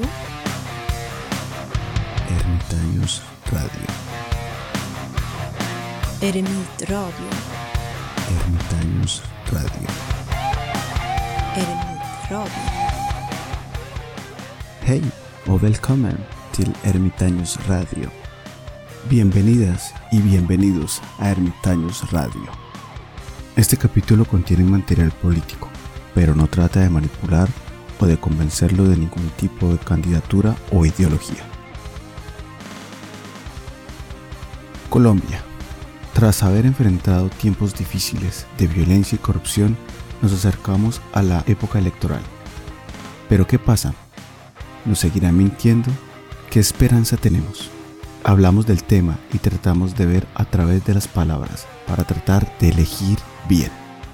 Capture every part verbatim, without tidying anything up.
Radio. Ermitaños Radio. Ermit Radio. Ermitaños Radio. Ermit Radio. Hej och välkommen till Ermitaños Radio. Bienvenidas y bienvenidos a Ermitaños Radio. Este capítulo contiene material político, pero no trata de manipular o de convencerlo de ningún tipo de candidatura o ideología. Colombia. Tras haber enfrentado tiempos difíciles de violencia y corrupción, nos acercamos a la época electoral. ¿Pero qué pasa? ¿Nos seguirán mintiendo? ¿Qué esperanza tenemos? Hablamos del tema y tratamos de ver a través de las palabras para tratar de elegir bien.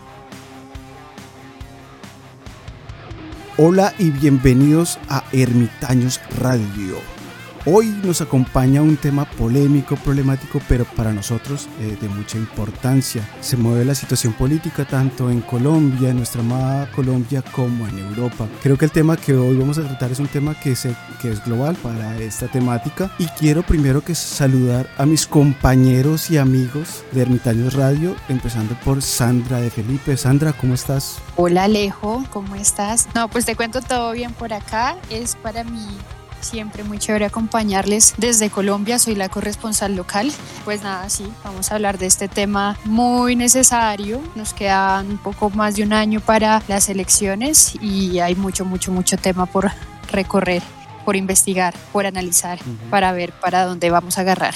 Hola y bienvenidos a Ermitaños Radio. Hoy nos acompaña un tema polémico, problemático, pero para nosotros eh, de mucha importancia. Se mueve la situación política tanto en Colombia, en nuestra amada Colombia, como en Europa. Creo que el tema que hoy vamos a tratar es un tema que, se, que es global para esta temática. Y quiero primero que saludar a mis compañeros y amigos de Ermitaños Radio, empezando por Sandra de Felipe. Sandra, ¿cómo estás? Hola Alejo, ¿cómo estás? No, pues te cuento todo bien por acá. Es para mí siempre muy chévere acompañarles desde Colombia, soy la corresponsal local. Pues nada, sí, vamos a hablar de este tema muy necesario. Nos quedan un poco más de un año para las elecciones y hay mucho, mucho, mucho tema por recorrer, por investigar, por analizar, uh-huh. para ver para dónde vamos a agarrar.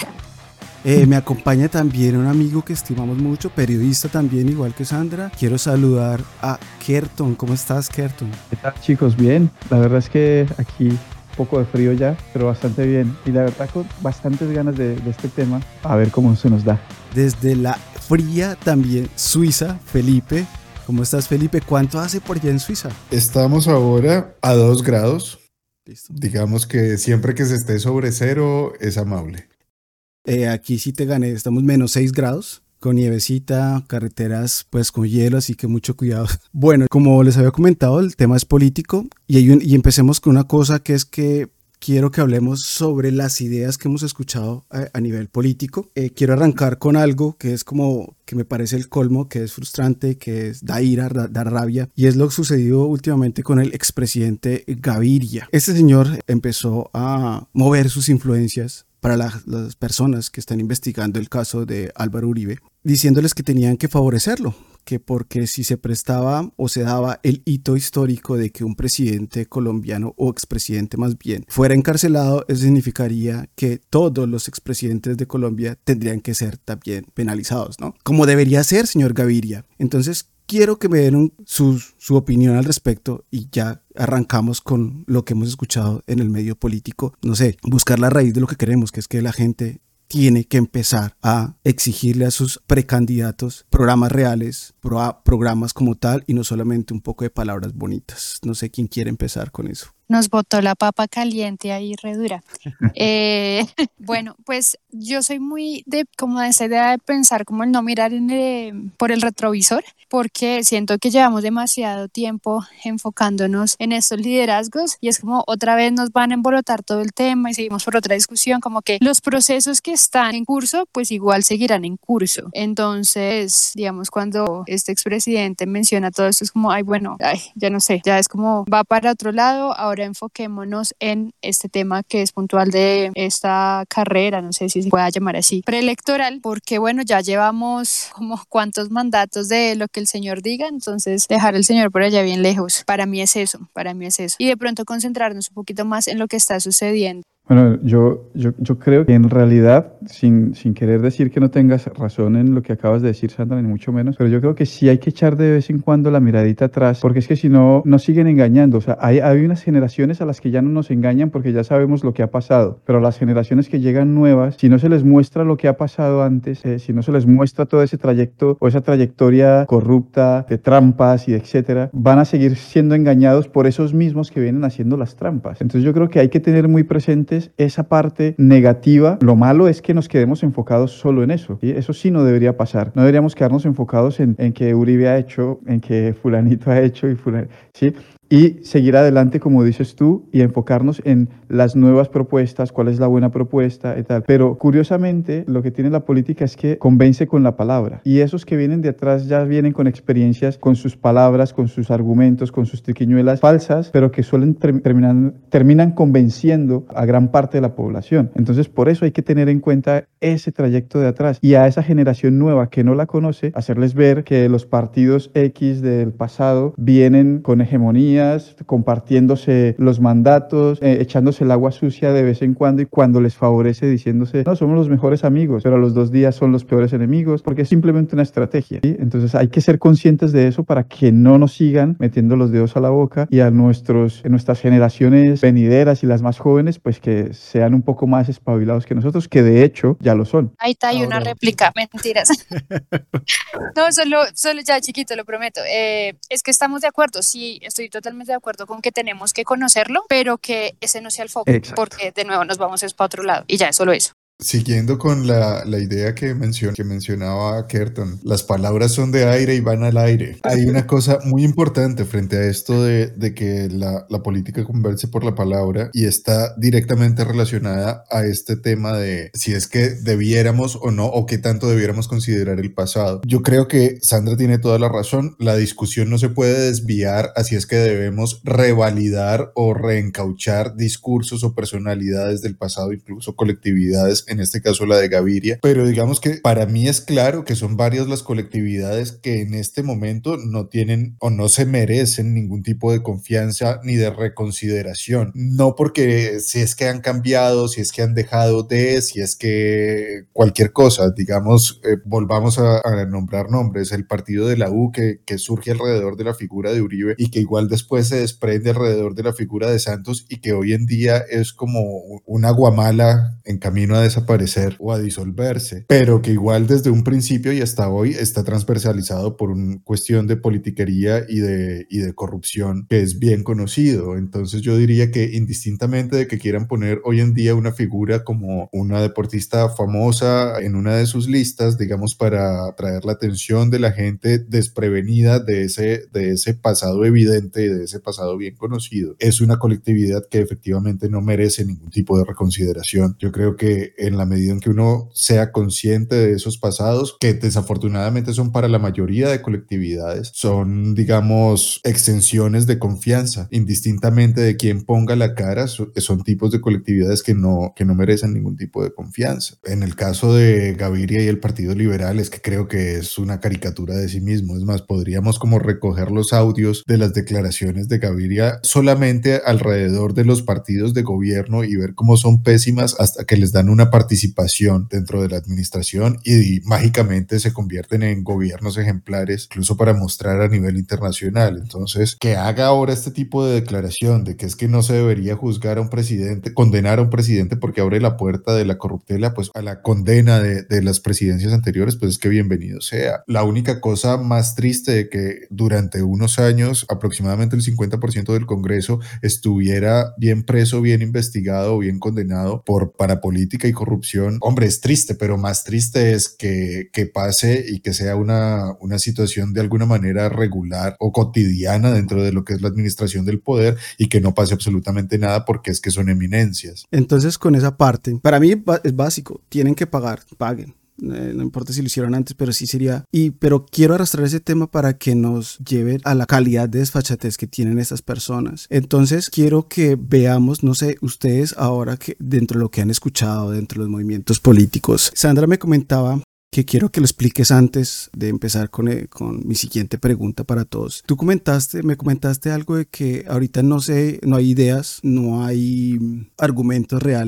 Eh, me acompaña también un amigo que estimamos mucho, periodista también, igual que Sandra. Quiero saludar a Kerton. ¿Cómo estás, Kerton? ¿Qué tal, chicos? Bien, la verdad es que aquí un poco de frío ya, pero bastante bien. Y la verdad con bastantes ganas de, de este tema, a ver cómo se nos da. Desde la fría también Suiza, Felipe. ¿Cómo estás, Felipe? ¿Cuánto hace por allá en Suiza? Estamos ahora a dos grados. Listo. Digamos que siempre que se esté sobre cero es amable. Eh, aquí sí te gané, estamos menos seis grados. Con nievecita, carreteras pues con hielo, así que mucho cuidado. Bueno, como les había comentado, el tema es político y, hay un, y empecemos con una cosa que es que quiero que hablemos sobre las ideas que hemos escuchado a, a nivel político. Eh, quiero arrancar con algo que es como que me parece el colmo, que es frustrante, que es, da ira, da, da rabia, y es lo sucedido últimamente con el expresidente Gaviria. Este señor empezó a mover sus influencias para la, las personas que están investigando el caso de Álvaro Uribe, diciéndoles que tenían que favorecerlo, que porque si se prestaba o se daba el hito histórico de que un presidente colombiano o expresidente más bien fuera encarcelado, eso significaría que todos los expresidentes de Colombia tendrían que ser también penalizados, ¿no? Como debería ser, señor Gaviria. Entonces, quiero que me den un, su, su opinión al respecto y ya arrancamos con lo que hemos escuchado en el medio político. No sé, buscar la raíz de lo que queremos, que es que la gente tiene que empezar a exigirle a sus precandidatos programas reales, pro, programas como tal y no solamente un poco de palabras bonitas. No sé quién quiere empezar con eso. Nos botó la papa caliente ahí re dura. eh, bueno, pues yo soy muy de como de esa idea de pensar como el no mirar en el, por el retrovisor, porque siento que llevamos demasiado tiempo enfocándonos en estos liderazgos y es como otra vez nos van a embolotar todo el tema y seguimos por otra discusión, como que los procesos que están en curso pues igual seguirán en curso. Entonces, digamos, cuando este expresidente menciona todo esto es como, ay bueno, ay, ya no sé, ya es como va para otro lado, ahora enfoquémonos en este tema que es puntual de esta carrera, no sé si se pueda llamar así, preelectoral, porque bueno, ya llevamos como cuántos mandatos de lo que el señor diga, entonces dejar al señor por allá bien lejos, para mí es eso, para mí es eso, y de pronto concentrarnos un poquito más en lo que está sucediendo. Bueno, yo, yo, yo creo que en realidad, sin, sin querer decir que no tengas razón en lo que acabas de decir, Sandra, ni mucho menos, pero yo creo que sí hay que echar de vez en cuando la miradita atrás, porque es que si no, nos siguen engañando. O sea, hay, hay unas generaciones a las que ya no nos engañan porque ya sabemos lo que ha pasado, pero las generaciones que llegan nuevas, si no se les muestra lo que ha pasado antes, eh, si no se les muestra todo ese trayecto o esa trayectoria corrupta, de trampas y etcétera, van a seguir siendo engañados por esos mismos que vienen haciendo las trampas. Entonces yo creo que hay que tener muy presentes entonces esa parte negativa, lo malo es que nos quedemos enfocados solo en eso, ¿sí? Eso sí no debería pasar. No deberíamos quedarnos enfocados en, en que Uribe ha hecho, en que fulanito ha hecho y fulanito, ¿sí? Y seguir adelante, como dices tú, y enfocarnos en las nuevas propuestas, cuál es la buena propuesta y tal. Pero curiosamente, lo que tiene la política es que convence con la palabra. Y esos que vienen de atrás ya vienen con experiencias, con sus palabras, con sus argumentos, con sus triquiñuelas falsas, pero que suelen ter- terminan, terminan convenciendo a gran parte de la población. Entonces, por eso hay que tener en cuenta ese trayecto de atrás. Y a esa generación nueva que no la conoce, hacerles ver que los partidos X del pasado vienen con hegemonía, compartiéndose los mandatos, eh, echándose el agua sucia de vez en cuando y cuando les favorece diciéndose, no, somos los mejores amigos, pero a los dos días son los peores enemigos, porque es simplemente una estrategia, ¿sí? Entonces hay que ser conscientes de eso para que no nos sigan metiendo los dedos a la boca y a nuestros, en nuestras generaciones venideras y las más jóvenes, pues que sean un poco más espabilados que nosotros, que de hecho ya lo son. Ahí está, hay Ahora, una réplica, mentiras. No, solo, solo ya chiquito, lo prometo. Eh, es que estamos de acuerdo, sí, estoy totalmente de acuerdo con que tenemos que conocerlo, pero que ese no sea el foco, Exacto. porque de nuevo nos vamos es para otro lado y ya es solo eso. Siguiendo con la, la idea que, mencion, que mencionaba Kerton, las palabras son de aire y van al aire. Hay una cosa muy importante frente a esto de, de que la, la política converse por la palabra y está directamente relacionada a este tema de si es que debiéramos o no, o qué tanto debiéramos considerar el pasado. Yo creo que Sandra tiene toda la razón. La discusión no se puede desviar a si es que debemos revalidar o reencauchar discursos o personalidades del pasado, incluso colectividades, en este caso la de Gaviria, pero digamos que para mí es claro que son varias las colectividades que en este momento no tienen o no se merecen ningún tipo de confianza ni de reconsideración, no porque si es que han cambiado, si es que han dejado de, si es que cualquier cosa, digamos, eh, volvamos a, a nombrar nombres, el partido de la U que, que surge alrededor de la figura de Uribe y que igual después se desprende alrededor de la figura de Santos y que hoy en día es como una guamala en camino a desaparecer desaparecer o a disolverse, pero que igual desde un principio y hasta hoy está transversalizado por una cuestión de politiquería y de, y de corrupción que es bien conocido. Entonces yo diría que indistintamente de que quieran poner hoy en día una figura como una deportista famosa en una de sus listas, digamos, para atraer la atención de la gente desprevenida de ese, de ese pasado evidente, de ese pasado bien conocido, es una colectividad que efectivamente no merece ningún tipo de reconsideración. Yo creo que en la medida en que uno sea consciente de esos pasados, que desafortunadamente son para la mayoría de colectividades, son, digamos, extensiones de confianza, indistintamente de quién ponga la cara, son tipos de colectividades que no, que no merecen ningún tipo de confianza. En el caso de Gaviria y el Partido Liberal, es que creo que es una caricatura de sí mismo. Es más, podríamos como recoger los audios de las declaraciones de Gaviria solamente alrededor de los partidos de gobierno y ver cómo son pésimas hasta que les dan una participación dentro de la administración y, y mágicamente se convierten en gobiernos ejemplares, incluso para mostrar a nivel internacional. Entonces, que haga ahora este tipo de declaración de que es que no se debería juzgar a un presidente, condenar a un presidente porque abre la puerta de la corruptela, pues a la condena de, de las presidencias anteriores, pues es que bienvenido sea. La única cosa más triste de que durante unos años aproximadamente el cincuenta por ciento del Congreso estuviera bien preso, bien investigado, bien condenado por parapolítica y corrupción, hombre, es triste, pero más triste es que, que pase y que sea una, una situación de alguna manera regular o cotidiana dentro de lo que es la administración del poder y que no pase absolutamente nada porque es que son eminencias. Entonces, con esa parte, para mí es básico, tienen que pagar, paguen. Eh, no importa si lo hicieron antes, pero sí sería. Y, pero quiero arrastrar ese tema para que nos lleve a la calidad de desfachatez que tienen estas personas. Entonces, quiero que veamos, no sé, ustedes ahora que dentro de lo que han escuchado, dentro de los movimientos políticos. Sandra me comentaba que quiero que lo expliques antes de empezar con, eh, con mi siguiente pregunta para todos. Tú comentaste, me comentaste algo de que ahorita no sé, no hay ideas, no hay argumentos reales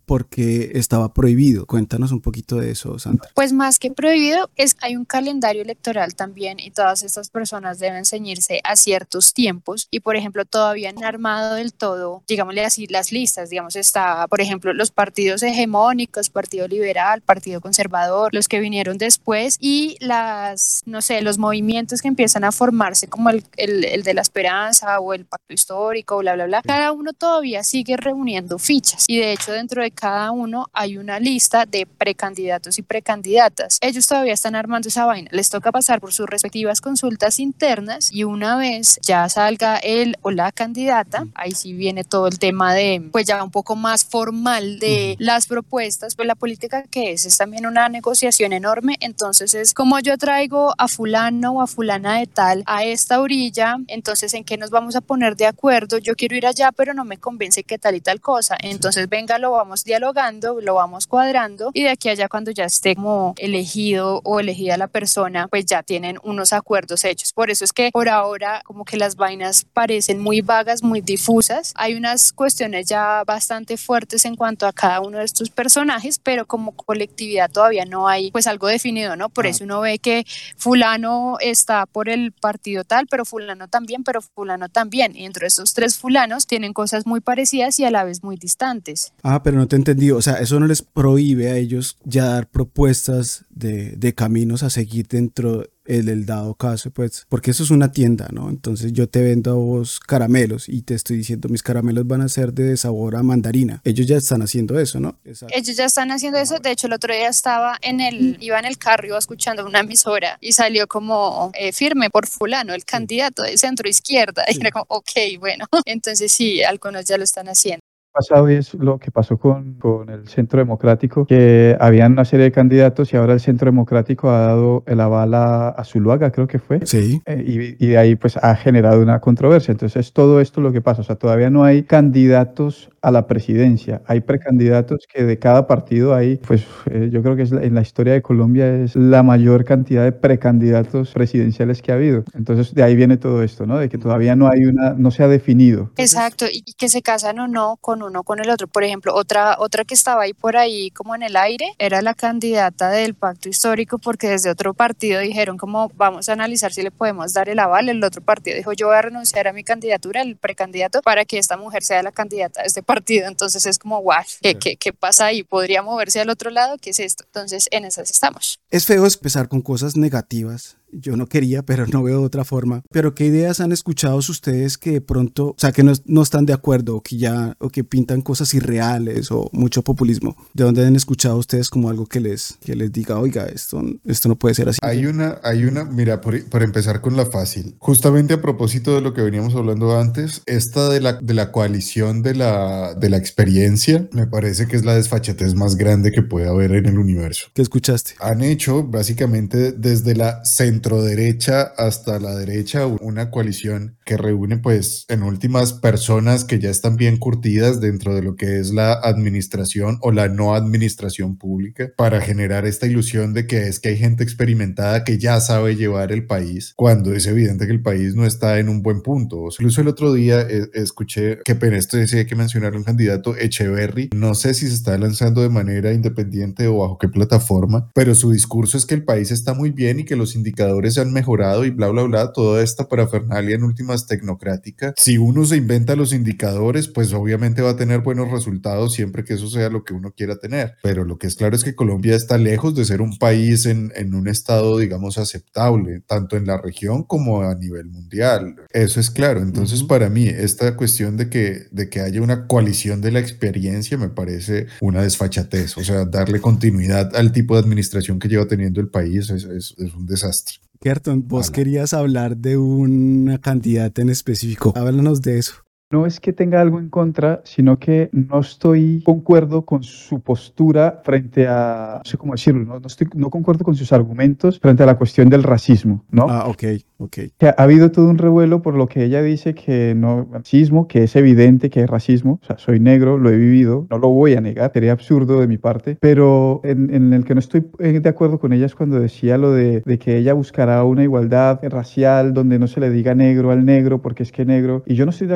porque estaba prohibido. Cuéntanos un poquito de eso, Sandra. Pues más que prohibido, es hay un calendario electoral también y todas estas personas deben ceñirse a ciertos tiempos y, por ejemplo, todavía no han armado del todo, digámosle así, las listas. Digamos, está, por ejemplo, los partidos hegemónicos, Partido Liberal, Partido Conservador, los que vinieron después y las, no sé, los movimientos que empiezan a formarse como el, el, el de la esperanza o el pacto histórico, bla, bla, bla. Cada uno todavía sigue reuniendo fichas y, de hecho, dentro de cada uno hay una lista de precandidatos y precandidatas. Ellos todavía están armando esa vaina. Les toca pasar por sus respectivas consultas internas y una vez ya salga él o la candidata, ahí sí viene todo el tema de, pues ya un poco más formal de las propuestas. Pues la política, que es, es también una negociación enorme. Entonces es como yo traigo a fulano o a fulana de tal a esta orilla, entonces ¿en qué nos vamos a poner de acuerdo? Yo quiero ir allá, pero no me convence que tal y tal cosa. Entonces venga, lo vamos dialogando, lo vamos cuadrando y de aquí a allá, cuando ya esté como elegido o elegida la persona, pues ya tienen unos acuerdos hechos. Por eso es que por ahora como que las vainas parecen muy vagas, muy difusas. Hay unas cuestiones ya bastante fuertes en cuanto a cada uno de estos personajes, pero como colectividad todavía no hay pues algo definido, ¿no? Por ah. eso uno ve que fulano está por el partido tal, pero fulano también, pero fulano también. Y entre estos tres fulanos tienen cosas muy parecidas y a la vez muy distantes. Ah, pero no te entendí. O sea, eso no les prohíbe a ellos ya dar propuestas de, de caminos a seguir dentro el, el dado caso, pues, porque eso es una tienda, ¿no? Entonces yo te vendo a vos caramelos y te estoy diciendo mis caramelos van a ser de sabor a mandarina. Ellos ya están haciendo eso, ¿no? Exacto. Ellos ya están haciendo eso. De hecho, el otro día estaba en el, iba en el carro, iba escuchando una emisora y salió como eh, firme por fulano, el candidato de centro izquierda. Sí. Y era como, ok, bueno. Entonces sí, algunos ya lo están haciendo. Pasado es lo que pasó con, con el Centro Democrático, que habían una serie de candidatos y ahora el Centro Democrático ha dado el aval a, a Zuluaga, creo que fue. Sí. Eh, y, y de ahí pues ha generado una controversia. Entonces es todo esto lo que pasa. O sea, todavía no hay candidatos a la presidencia. Hay precandidatos que de cada partido hay, pues eh, yo creo que es la, en la historia de Colombia es la mayor cantidad de precandidatos presidenciales que ha habido. Entonces de ahí viene todo esto, ¿no? De que todavía no hay una, no se ha definido. Exacto, y que se casan o no con uno con el otro. Por ejemplo, otra, otra que estaba ahí por ahí como en el aire era la candidata del pacto histórico, porque desde otro partido dijeron como vamos a analizar si le podemos dar el aval. El otro partido dijo yo voy a renunciar a mi candidatura, el precandidato, para que esta mujer sea la candidata de este partido. Entonces es como guau, ¿qué, qué, qué pasa ahí? ¿Podría moverse al otro lado? ¿Qué es esto? Entonces en esas estamos. Es feo empezar con cosas negativas. Yo no quería, pero no veo otra forma. Pero ¿qué ideas han escuchado ustedes que de pronto, o sea, que no, no están de acuerdo o que ya, o que pintan cosas irreales o mucho populismo? ¿De dónde han escuchado ustedes como algo que les, que les diga, oiga, esto, esto no puede ser así? Hay una, hay una, mira, por, por empezar con la fácil. Justamente a propósito de lo que veníamos hablando antes, esta de la, de la coalición de la, de la experiencia, me parece que es la desfachatez más grande que puede haber en el universo. ¿Qué escuchaste? Han hecho básicamente desde la centro derecha hasta la derecha una coalición que reúne pues en últimas personas que ya están bien curtidas dentro de lo que es la administración o la no administración pública para generar esta ilusión de que es que hay gente experimentada que ya sabe llevar el país cuando es evidente que el país no está en un buen punto. Incluso el otro día eh, escuché que Penesto decía que mencionar un candidato Echeverry, no sé si se está lanzando de manera independiente o bajo qué plataforma, pero su discurso es que el país está muy bien y que los indicadores se han mejorado y bla bla bla, toda esta parafernalia en últimas tecnocrática. Si uno se inventa los indicadores, pues obviamente va a tener buenos resultados siempre que eso sea lo que uno quiera tener, pero lo que es claro es que Colombia está lejos de ser un país en, en un estado digamos aceptable, tanto en la región como a nivel mundial, eso es claro. Entonces uh-huh. Para mí esta cuestión de que, de que haya una coalición de la experiencia me parece una desfachatez, o sea, darle continuidad al tipo de administración que lleva teniendo el país es, es, es un desastre. Kerton, vos vale. querías hablar de una candidata en específico. Háblanos de eso. No es que tenga algo en contra, sino que no estoy concuerdo con su postura frente a, no sé cómo decirlo, no, no, estoy, no concuerdo con sus argumentos frente a la cuestión del racismo, ¿no? Ah, ok, ok. Que ha habido todo un revuelo por lo que ella dice que no, racismo, que es evidente que es racismo, o sea, soy negro, lo he vivido, no lo voy a negar, sería absurdo de mi parte, pero en, en el que no estoy de acuerdo con ella es cuando decía lo de, de que ella buscará una igualdad racial donde no se le diga negro al negro porque es que negro, y yo no estoy de acuerdo con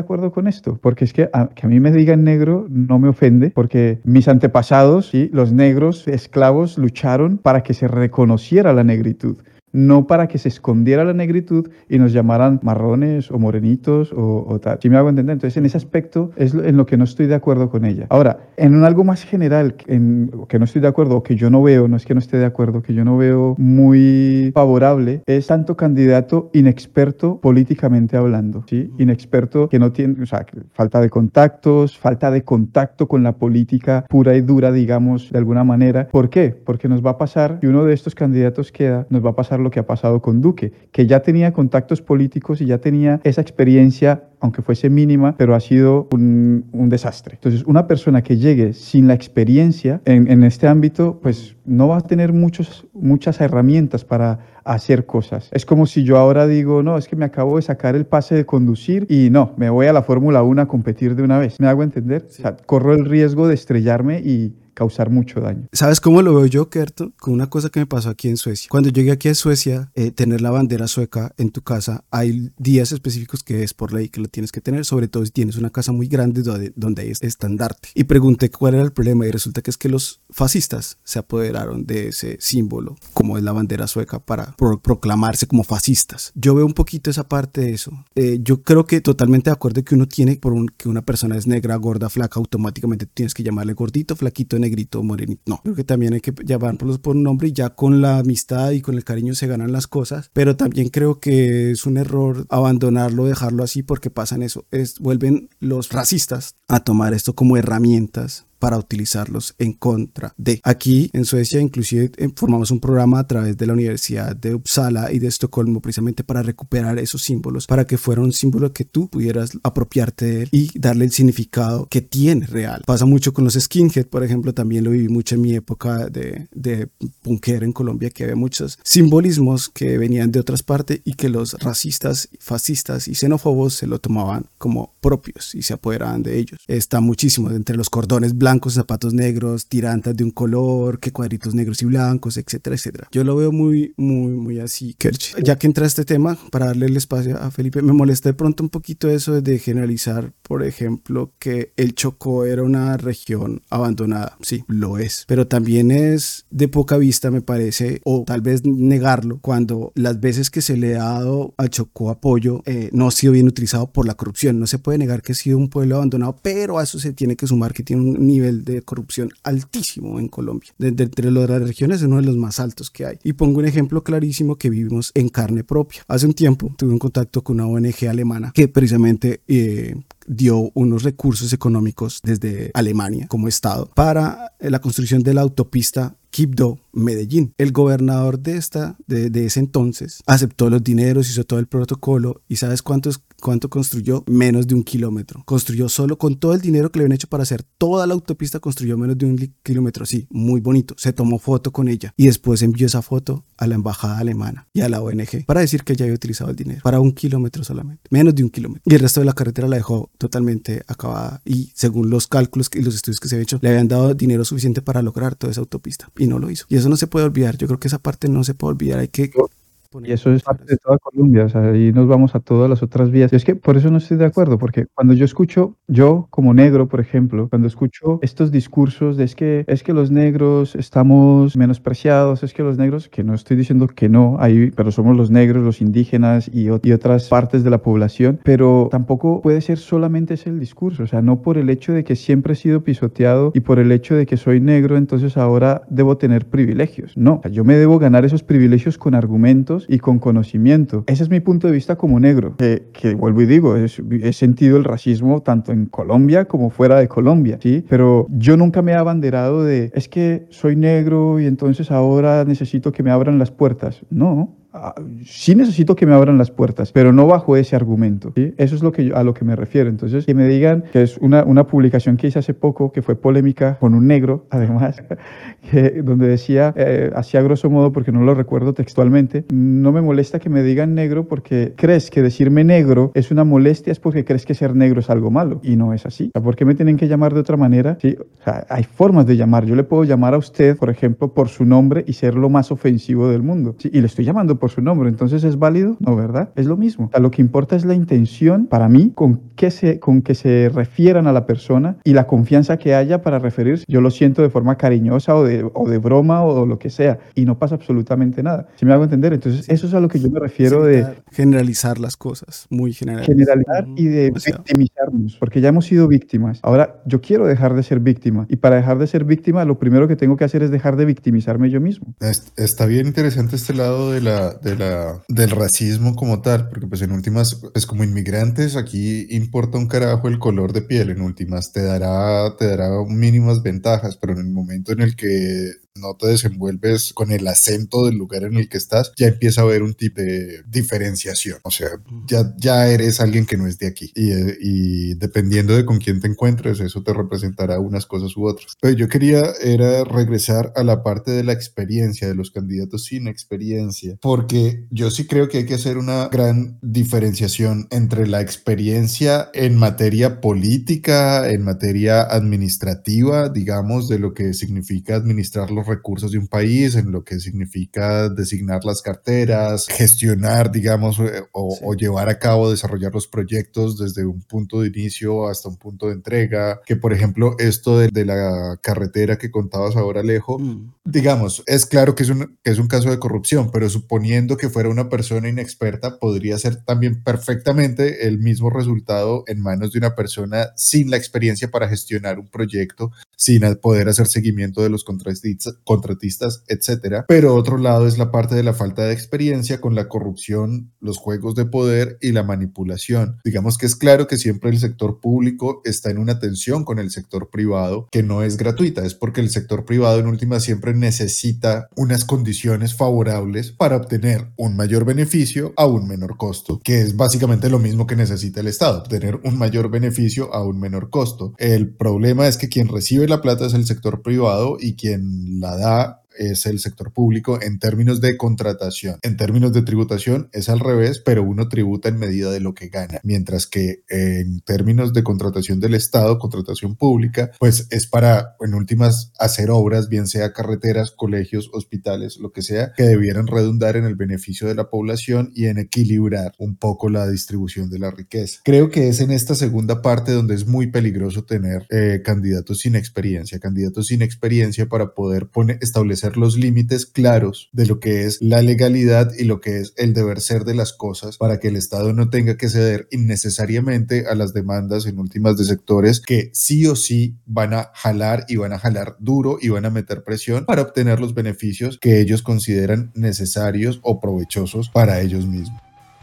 con esto, porque es que a, que a mí me digan negro no me ofende, porque mis antepasados, ¿sí? Los negros esclavos lucharon para que se reconociera la negritud, no para que se escondiera la negritud y nos llamaran marrones o morenitos o, o tal. ¿Sí me hago entender? Entonces, en ese aspecto es en lo que no estoy de acuerdo con ella. Ahora, en un algo más general, en que no estoy de acuerdo o que yo no veo, no es que no esté de acuerdo, que yo no veo muy favorable, es tanto candidato inexperto políticamente hablando, ¿sí? Inexperto que no tiene, o sea, falta de contactos, falta de contacto con la política pura y dura, digamos, de alguna manera. ¿Por qué? Porque nos va a pasar, si uno de estos candidatos queda, nos va a pasar lo que ha pasado con Duque, que ya tenía contactos políticos y ya tenía esa experiencia, aunque fuese mínima, pero ha sido un, un desastre. Entonces, una persona que llegue sin la experiencia en, en este ámbito, pues no va a tener muchos, muchas herramientas para hacer cosas. Es como si yo ahora digo, no, es que me acabo de sacar el pase de conducir y no, me voy a la Fórmula uno a competir de una vez. ¿Me hago entender? Sí. O sea, corro el riesgo de estrellarme y causar mucho daño. ¿Sabes cómo lo veo yo, Kerton? Con una cosa que me pasó aquí en Suecia. Cuando llegué aquí a Suecia, eh, tener la bandera sueca en tu casa, hay días específicos que es por ley que lo tienes que tener, sobre todo si tienes una casa muy grande donde, donde hay estandarte. Y pregunté cuál era el problema y resulta que es que los fascistas se apoderaron de ese símbolo, como es la bandera sueca, para pro proclamarse como fascistas. Yo veo un poquito esa parte de eso. Eh, yo creo que totalmente de acuerdo que uno tiene, por un, que una persona es negra, gorda, flaca, automáticamente tienes que llamarle gordito, flaquito, negrito, negrito, morenito. No, creo que también hay que llamarlos por un nombre y ya con la amistad y con el cariño se ganan las cosas, pero también creo que es un error abandonarlo, dejarlo así, porque pasan eso, es, vuelven los racistas a tomar esto como herramientas para utilizarlos en contra de. Aquí en Suecia inclusive formamos un programa a través de la Universidad de Uppsala y de Estocolmo precisamente para recuperar esos símbolos, para que fuera un símbolo que tú pudieras apropiarte de él y darle el significado que tiene real. Pasa mucho con los skinhead, por ejemplo, también lo viví mucho en mi época de, de punkero en Colombia, que había muchos simbolismos que venían de otras partes y que los racistas, fascistas y xenófobos se lo tomaban como propios y se apoderaban de ellos. Está muchísimo entre los cordones blancos, blancos, zapatos negros, tirantas de un color, que cuadritos negros y blancos, etcétera, etcétera. Yo lo veo muy, muy, muy así, Kerch. Ya que entra este tema, para darle el espacio a Felipe, me molesta de pronto un poquito eso de generalizar, por ejemplo, que el Chocó era una región abandonada. Sí, lo es, pero también es de poca vista, me parece, o tal vez negarlo, cuando las veces que se le ha dado al Chocó apoyo, eh, no ha sido bien utilizado por la corrupción. No se puede negar que ha sido un pueblo abandonado, pero a eso se tiene que sumar que tiene un nivel de corrupción altísimo en Colombia. De, de, entre las regiones es uno de los más altos que hay. Y pongo un ejemplo clarísimo que vivimos en carne propia. Hace un tiempo tuve un contacto con una O N G alemana que precisamente eh, dio unos recursos económicos desde Alemania como estado para la construcción de la autopista Quibdó-Medellín. El gobernador de, esta, de, de ese entonces aceptó los dineros, hizo todo el protocolo y ¿sabes cuánto, es, cuánto construyó? Menos de un kilómetro. Construyó solo con todo el dinero que le habían hecho para hacer toda la autopista, construyó menos de un kilómetro. Sí, muy bonito. Se tomó foto con ella y después envió esa foto a la embajada alemana y a la O N G para decir que ella había utilizado el dinero para un kilómetro solamente, menos de un kilómetro. Y el resto de la carretera la dejó totalmente acabada y según los cálculos y los estudios que se habían hecho, le habían dado dinero suficiente para lograr toda esa autopista. Y no lo hizo. Y eso no se puede olvidar. Yo creo que esa parte no se puede olvidar. Hay que... Y eso es parte de toda Colombia, o sea, ahí nos vamos a todas las otras vías. Y es que por eso no estoy de acuerdo, porque cuando yo escucho, yo como negro, por ejemplo, cuando escucho estos discursos de es que, es que los negros estamos menospreciados, es que los negros, que no estoy diciendo que no, hay, pero somos los negros, los indígenas y, y otras partes de la población, pero tampoco puede ser solamente ese el discurso, o sea, no por el hecho de que siempre he sido pisoteado y por el hecho de que soy negro, entonces ahora debo tener privilegios. No, o sea, yo me debo ganar esos privilegios con argumentos y con conocimiento. Ese es mi punto de vista como negro, que, que vuelvo y digo, es, he sentido el racismo tanto en Colombia como fuera de Colombia, ¿sí? Pero yo nunca me he abanderado de, es que soy negro y entonces ahora necesito que me abran las puertas. No. Sí necesito que me abran las puertas, pero no bajo ese argumento, ¿sí? Eso es lo que yo, a lo que me refiero. Entonces, que me digan que es una, una publicación que hice hace poco, que fue polémica, con un negro, además, que, donde decía, eh, así a grosso modo, porque no lo recuerdo textualmente, no me molesta que me digan negro porque crees que decirme negro es una molestia, es porque crees que ser negro es algo malo, y no es así. O sea, ¿por qué me tienen que llamar de otra manera? ¿Sí? O sea, hay formas de llamar. Yo le puedo llamar a usted, por ejemplo, por su nombre y ser lo más ofensivo del mundo, ¿sí? Y le estoy llamando llamándolo por su nombre. Entonces, ¿es válido? No, ¿verdad? Es lo mismo. O sea, lo que importa es la intención, para mí, con que se, con que se refieran a la persona y la confianza que haya para referirse. Yo lo siento de forma cariñosa o de, o de broma o lo que sea, y no pasa absolutamente nada. ¿Sí me hago entender? Entonces, sí. Eso es a lo que yo me refiero sí, de... Generalizar las cosas, muy generalizar. Generalizar uh-huh. y de demasiado. Victimizarnos, porque ya hemos sido víctimas. Ahora, yo quiero dejar de ser víctima, y para dejar de ser víctima, lo primero que tengo que hacer es dejar de victimizarme yo mismo. Está bien interesante este lado de la, de la, del racismo como tal, porque pues en últimas, pues como inmigrantes, aquí importa un carajo el color de piel, en últimas te dará, te dará mínimas ventajas, pero en el momento en el que no te desenvuelves con el acento del lugar en el que estás, ya empieza a haber un tipo de diferenciación. O sea, ya, ya eres alguien que no es de aquí. Y, y dependiendo de con quién te encuentres, eso te representará unas cosas u otras. Pero yo quería era regresar a la parte de la experiencia, de los candidatos sin experiencia, porque yo sí creo que hay que hacer una gran diferenciación entre la experiencia en materia política, en materia administrativa, digamos, de lo que significa administrar los recursos de un país, en lo que significa designar las carteras, gestionar, digamos, o, sí. o llevar a cabo, desarrollar los proyectos desde un punto de inicio hasta un punto de entrega, que por ejemplo esto de, de la carretera que contabas ahora, Alejo, mm. digamos, es claro que es, un, que es un caso de corrupción, pero suponiendo que fuera una persona inexperta, podría ser también perfectamente el mismo resultado en manos de una persona sin la experiencia para gestionar un proyecto, sin poder hacer seguimiento de los contratistas, contratistas, etcétera. Pero otro lado es la parte de la falta de experiencia con la corrupción, los juegos de poder y la manipulación. Digamos que es claro que siempre el sector público está en una tensión con el sector privado que no es gratuita, es porque el sector privado en última siempre necesita unas condiciones favorables para obtener un mayor beneficio a un menor costo, que es básicamente lo mismo que necesita el Estado, obtener un mayor beneficio a un menor costo. El problema es que quien recibe la plata es el sector privado y quien la da es el sector público en términos de contratación. En términos de tributación es al revés, pero uno tributa en medida de lo que gana, mientras que en términos de contratación del Estado, contratación pública, pues es para, en últimas, hacer obras, bien sea carreteras, colegios, hospitales, lo que sea, que debieran redundar en el beneficio de la población y en equilibrar un poco la distribución de la riqueza. Creo que es en esta segunda parte donde es muy peligroso tener eh, candidatos sin experiencia, candidatos sin experiencia para poder poner, establecer los límites claros de lo que es la legalidad y lo que es el deber ser de las cosas para que el Estado no tenga que ceder innecesariamente a las demandas en últimas de sectores que sí o sí van a jalar y van a jalar duro y van a meter presión para obtener los beneficios que ellos consideran necesarios o provechosos para ellos mismos.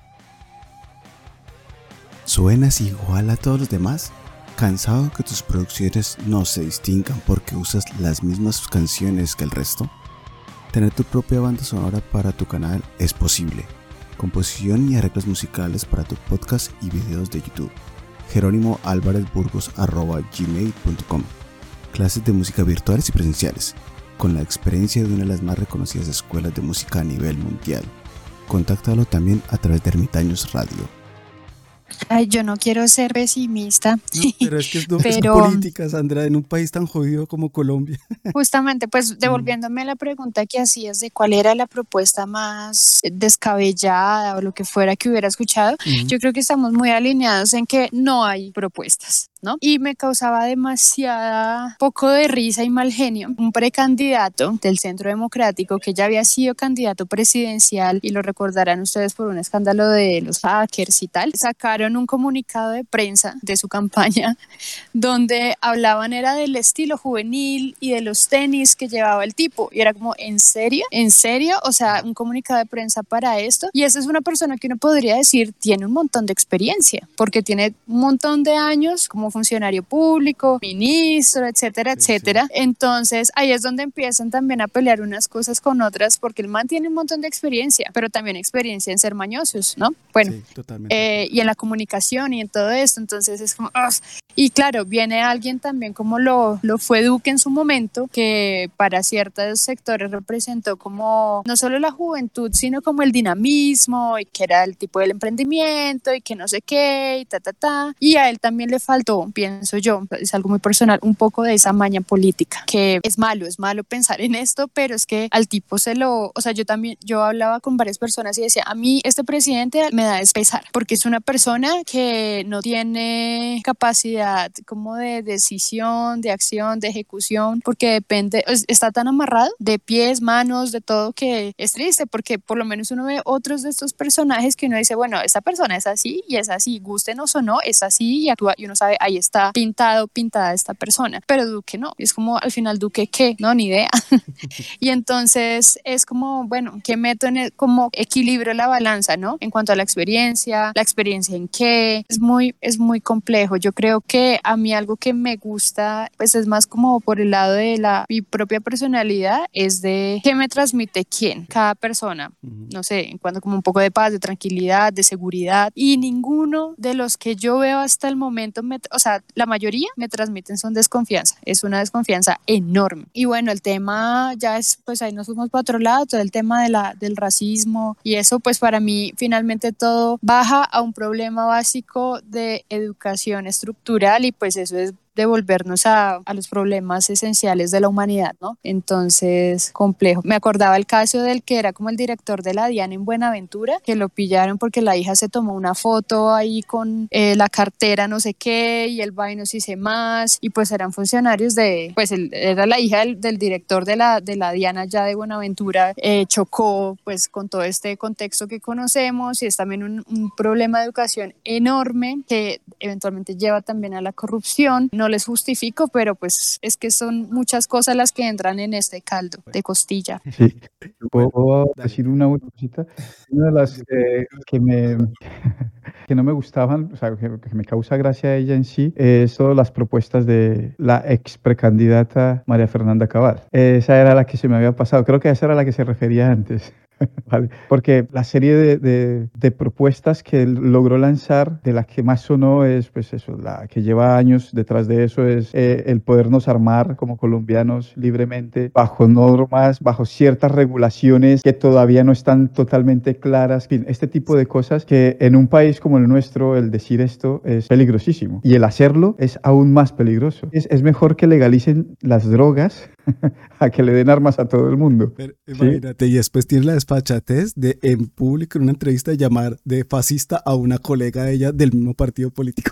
¿Suenas igual a todos los demás? ¿Cansado que tus producciones no se distingan porque usas las mismas canciones que el resto? Tener tu propia banda sonora para tu canal es posible. Composición y arreglos musicales para tu podcast y videos de YouTube. Jerónimo Álvarez Burgos arroba gmail punto com. Clases de música virtuales y presenciales, con la experiencia de una de las más reconocidas escuelas de música a nivel mundial. Contáctalo también a través de Ermitaños Radio. Ay, yo no quiero ser pesimista. No, pero es que es, no, pero, es política, Sandra, en un país tan jodido como Colombia. Justamente, pues devolviéndome a la pregunta que hacías de cuál era la propuesta más descabellada o lo que fuera que hubiera escuchado, uh-huh. yo creo que estamos muy alineados en que no hay propuestas, ¿no? Y me causaba demasiada poco de risa y mal genio un precandidato del Centro Democrático que ya había sido candidato presidencial, y lo recordarán ustedes por un escándalo de los hackers y tal. Sacaron un comunicado de prensa de su campaña donde hablaban era del estilo juvenil y de los tenis que llevaba el tipo, y era como, ¿en serio? ¿En serio? O sea, un comunicado de prensa para esto. Y esa es una persona que uno podría decir tiene un montón de experiencia, porque tiene un montón de años como funcionario público, ministro, etcétera, sí, etcétera. Sí. Entonces ahí es donde empiezan también a pelear unas cosas con otras, porque el man tiene un montón de experiencia, pero también experiencia en ser mañosos, ¿no? Bueno, sí, totalmente. Eh, y en la comunicación y en todo esto, entonces es como, ugh. Y claro, viene alguien también como lo, lo fue Duque en su momento, que para ciertos sectores representó como no solo la juventud, sino como el dinamismo, y que era el tipo del emprendimiento y que no sé qué, y ta, ta, ta. Y a él también le faltó poco, pienso yo, es algo muy personal, un poco de esa maña política, que es malo, es malo pensar en esto, pero es que al tipo se lo, o sea, yo también, yo hablaba con varias personas y decía, a mí este presidente me da despesar, porque es una persona que no tiene capacidad como de decisión, de acción, de ejecución, porque depende, está tan amarrado de pies, manos, de todo, que es triste, porque por lo menos uno ve otros de estos personajes que uno dice, bueno, esta persona es así y es así, gústenos o no, es así y actúa, y uno sabe, ahí está pintado, pintada esta persona, pero Duque no, es como al final Duque, ¿qué? No, ni idea. Y entonces es como, bueno, ¿qué meto en el, como equilibrio la balanza, ¿no? En cuanto a la experiencia, la experiencia en qué, es muy, es muy complejo. Yo creo que a mí algo que me gusta, pues es más como por el lado de la, mi propia personalidad, es de qué me transmite quién, cada persona, no sé, en cuanto como un poco de paz, de tranquilidad, de seguridad, y ninguno de los que yo veo hasta el momento, me, o sea, la mayoría me transmiten son desconfianza, es una desconfianza enorme. Y bueno, el tema ya es, pues ahí nos fuimos para otro lado, todo el tema de la, del racismo y eso, pues para mí finalmente todo baja a un problema básico de educación estructural y pues eso es devolvernos a, a los problemas esenciales de la humanidad, ¿no? Entonces, complejo. Me acordaba el caso del que era como el director de la DIAN en Buenaventura, que lo pillaron porque la hija se tomó una foto ahí con eh, la cartera no sé qué y el va y no se hice más y pues eran funcionarios de, pues el, era la hija del, del director de la, de la DIAN allá de Buenaventura, eh, chocó pues con todo este contexto que conocemos y es también un, un problema de educación enorme que eventualmente lleva también a la corrupción. No les justifico, pero pues es que son muchas cosas las que entran en este caldo de costilla. Sí, puedo, puedo decir una última cosita. Una de las eh, que me que no me gustaban, o sea, que, que me causa gracia a ella en sí, es todas las propuestas de la ex precandidata María Fernanda Cabal. Esa era la que se me había pasado. Creo que esa era la que se refería antes. Vale. Porque la serie de, de, de propuestas que logró lanzar, de la que más sonó es, pues eso, la que lleva años detrás de eso es eh, el podernos armar como colombianos libremente, bajo normas, bajo ciertas regulaciones que todavía no están totalmente claras. En fin, este tipo de cosas que en un país como el nuestro, el decir esto es peligrosísimo y el hacerlo es aún más peligroso. Es, es mejor que legalicen las drogas a que le den armas a todo el mundo. Pero, imagínate, ¿sí? Y después tiene la desfachatez de en público en una entrevista llamar de fascista a una colega de ella del mismo partido político.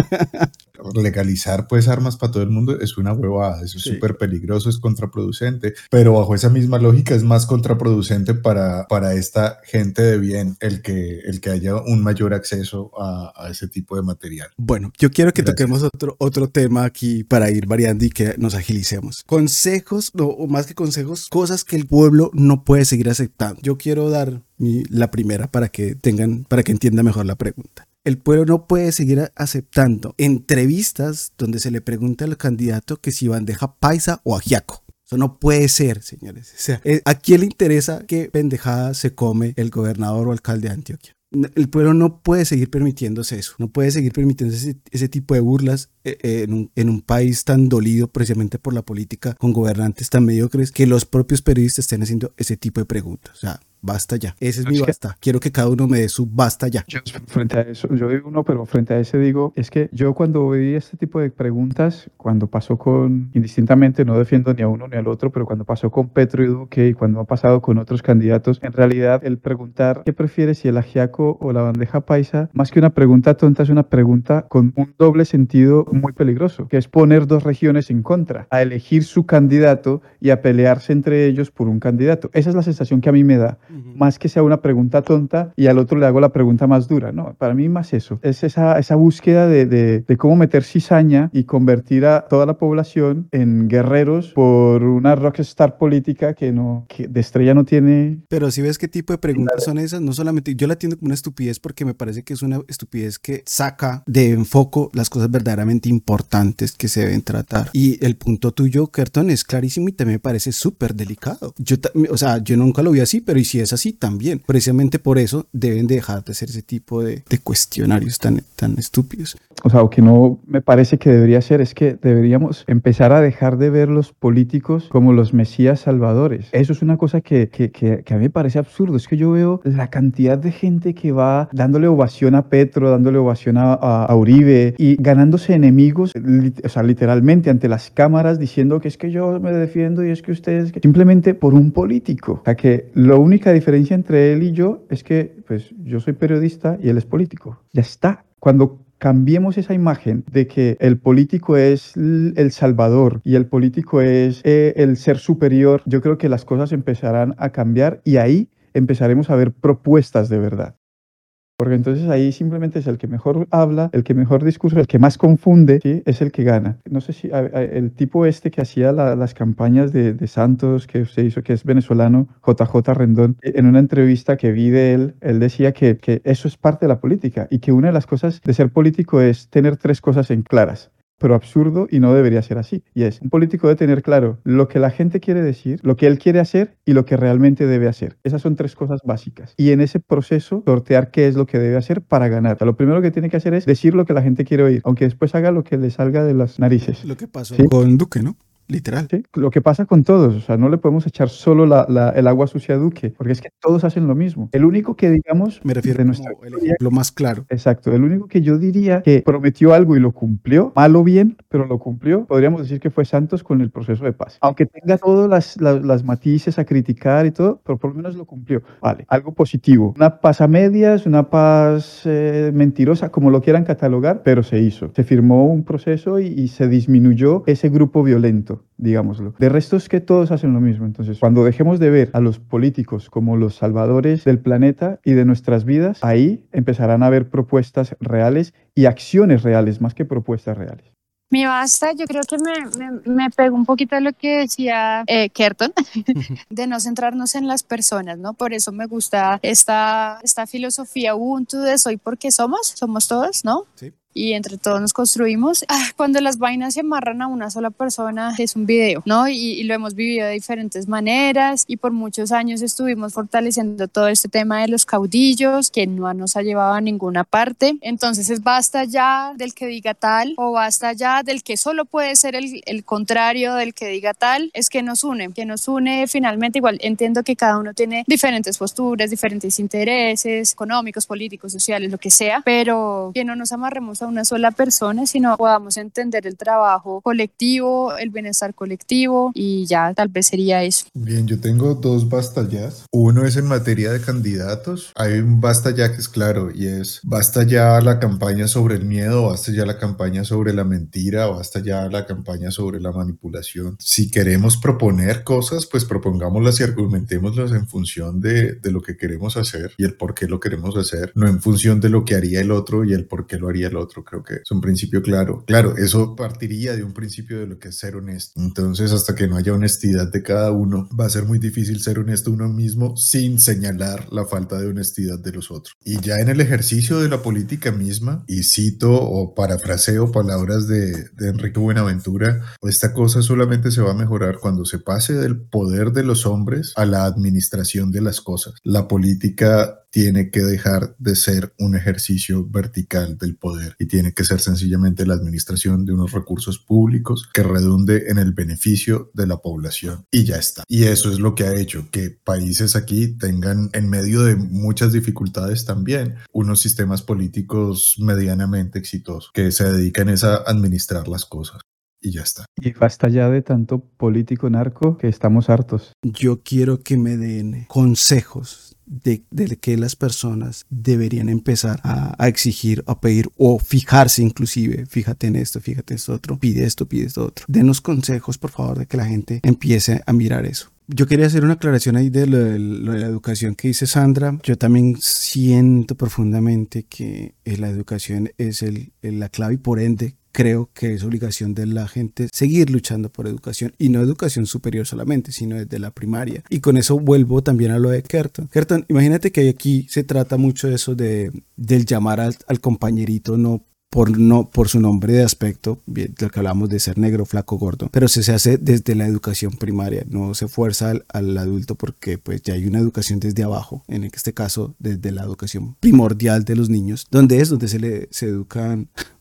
Legalizar pues armas para todo el mundo es una huevada, eso es súper sí. peligroso, es contraproducente, pero bajo esa misma lógica es más contraproducente para, para esta gente de bien el que, el que haya un mayor acceso a, a ese tipo de material. Bueno, yo quiero que Gracias. toquemos otro, otro tema aquí para ir variando y que nos agilicemos. Consejos, no, o más que consejos, cosas que el pueblo no puede seguir aceptando. Yo quiero dar mi, la primera para que tengan, para que entienda mejor la pregunta. El pueblo no puede seguir aceptando entrevistas donde se le pregunta al candidato que si bandeja paisa o ajiaco. Eso no puede ser, señores. O sea, ¿a quién le interesa qué pendejada se come el gobernador o alcalde de Antioquia? El pueblo no puede seguir permitiéndose eso, no puede seguir permitiéndose ese, ese tipo de burlas eh, eh, en, un, en un país tan dolido precisamente por la política, con gobernantes tan mediocres, que los propios periodistas estén haciendo ese tipo de preguntas. O sea, basta ya. Ese es mi basta. Quiero que cada uno me dé su basta ya. Yo, frente a eso, yo digo uno, pero frente a ese digo, es que yo cuando vi este tipo de preguntas, cuando pasó con, indistintamente, no defiendo ni a uno ni al otro, pero cuando pasó con Petro y Duque y cuando ha pasado con otros candidatos, en realidad el preguntar qué prefieres, si el ajiaco o la bandeja paisa, más que una pregunta tonta, es una pregunta con un doble sentido muy peligroso, que es poner dos regiones en contra, a elegir su candidato y a pelearse entre ellos por un candidato. Esa es la sensación que a mí me da. Más que sea una pregunta tonta y al otro le hago la pregunta más dura, no, para mí más eso, es esa, esa búsqueda de, de, de cómo meter cizaña y convertir a toda la población en guerreros por una rockstar política que, no, que de estrella no tiene. Pero si ves qué tipo de preguntas son esas, no solamente, yo la entiendo como una estupidez porque me parece que es una estupidez que saca de enfoco las cosas verdaderamente importantes que se deben tratar. Y el punto tuyo, Kerton, es clarísimo y también me parece súper delicado. Yo, o sea, yo nunca lo vi así, pero y si es así también. Precisamente por eso deben de dejar de hacer ese tipo de, de cuestionarios tan, tan estúpidos. o sea, o que no me parece que debería ser, es que deberíamos empezar a dejar de ver los políticos como los mesías salvadores. Eso es una cosa que, que, que, que a mí me parece absurdo. Es que yo veo la cantidad de gente que va dándole ovación a Petro, dándole ovación a, a, a Uribe y ganándose enemigos, li- o sea, literalmente ante las cámaras diciendo que es que yo me defiendo y es que ustedes... que-". Simplemente por un político. O sea, que la única diferencia entre él y yo es que pues yo soy periodista y él es político. Ya está. Cuando cambiemos esa imagen de que el político es l- el salvador y el político es eh, el ser superior, yo creo que las cosas empezarán a cambiar y ahí empezaremos a ver propuestas de verdad. Porque entonces ahí simplemente es el que mejor habla, el que mejor discurso, el que más confunde, ¿sí? Es el que gana. No sé si a- a- el tipo este que hacía la- las campañas de, de Santos, que usted hizo, que es venezolano, J J Rendón, en una entrevista que vi de él, él decía que, que eso es parte de la política y que una de las cosas de ser político es tener tres cosas en claras. Pero absurdo y no debería ser así. Y es, un político debe tener claro lo que la gente quiere decir, lo que él quiere hacer y lo que realmente debe hacer. Esas son tres cosas básicas. Y en ese proceso, sortear qué es lo que debe hacer para ganar. O sea, lo primero que tiene que hacer es decir lo que la gente quiere oír, aunque después haga lo que le salga de las narices. Lo que pasó ¿Sí? con Duque, ¿no? Literal. Sí, lo que pasa con todos, o sea, no le podemos echar solo la- la- el agua sucia a Duque, porque es que todos hacen lo mismo. El único que, digamos, Me refiero de nuestra como el historia, ejemplo más claro. exacto, el único que yo diría que prometió algo y lo cumplió, mal o bien, pero lo cumplió, podríamos decir que fue Santos con el proceso de paz. Aunque tenga todas las, las, las matices a criticar y todo, pero por lo menos lo cumplió. Vale, algo positivo. Una paz a medias, una paz eh, mentirosa, como lo quieran catalogar, pero se hizo. Se firmó un proceso y, y se disminuyó ese grupo violento, digámoslo. De resto es que todos hacen lo mismo. Entonces, cuando dejemos de ver a los políticos como los salvadores del planeta y de nuestras vidas, ahí empezarán a haber propuestas reales y acciones reales, más que propuestas reales. Mi basta, yo creo que me, me, me pegó un poquito lo que decía eh, Kerton, de no centrarnos en las personas, ¿no? Por eso me gusta esta, esta filosofía Ubuntu de soy porque somos, somos todos, ¿no? Sí. Y entre todos nos construimos. Ah, cuando las vainas se amarran a una sola persona es un video, ¿no? Y, y lo hemos vivido de diferentes maneras y por muchos años estuvimos fortaleciendo todo este tema de los caudillos que no nos ha llevado a ninguna parte. Entonces es basta ya del que diga tal o basta ya del que solo puede ser el, el contrario del que diga tal. Es que nos une, que nos une finalmente. Igual entiendo que cada uno tiene diferentes posturas, diferentes intereses económicos, políticos, sociales, lo que sea, pero que no nos amarremos a una sola persona, sino podamos entender el trabajo colectivo, el bienestar colectivo y ya tal vez sería eso. Bien, yo tengo dos basta yas. Uno es en materia de candidatos. Hay un basta ya que es claro y es basta ya la campaña sobre el miedo, basta ya la campaña sobre la mentira, basta ya la campaña sobre la manipulación. Si queremos proponer cosas, pues propongámoslas y argumentémoslas en función de, de lo que queremos hacer y el por qué lo queremos hacer, no en función de lo que haría el otro y el por qué lo haría el otro. Creo que es un principio claro. Claro, eso partiría de un principio de lo que es ser honesto. Entonces, hasta que no haya honestidad de cada uno, va a ser muy difícil ser honesto uno mismo sin señalar la falta de honestidad de los otros. Y ya en el ejercicio de la política misma, y cito o parafraseo palabras de, de Enrique Buenaventura, esta cosa solamente se va a mejorar cuando se pase del poder de los hombres a la administración de las cosas. La política tiene que dejar de ser un ejercicio vertical del poder y tiene que ser sencillamente la administración de unos recursos públicos que redunde en el beneficio de la población y ya está. Y eso es lo que ha hecho que países aquí tengan, en medio de muchas dificultades también, unos sistemas políticos medianamente exitosos que se dedican es a administrar las cosas. Y ya está. Y basta ya de tanto político narco que estamos hartos. Yo quiero que me den consejos de, de que las personas deberían empezar a, a exigir, a pedir o fijarse inclusive, fíjate en esto, fíjate en esto otro, pide esto, pide esto otro. Denos consejos, por favor, de que la gente empiece a mirar eso. Yo quería hacer una aclaración ahí de lo de, lo de la educación que dice Sandra. Yo también siento profundamente que la educación es el, la clave y por ende creo que es obligación de la gente seguir luchando por educación y no educación superior solamente, sino desde la primaria. Y con eso vuelvo también a lo de Kerton. Kerton, imagínate que aquí se trata mucho de eso de, del llamar al, al compañerito no por, no por su nombre de aspecto, bien, lo que hablamos de ser negro, flaco, gordo, pero se, se hace desde la educación primaria, no se fuerza al, al adulto porque pues ya hay una educación desde abajo, en este caso desde la educación primordial de los niños, donde es donde se le se educan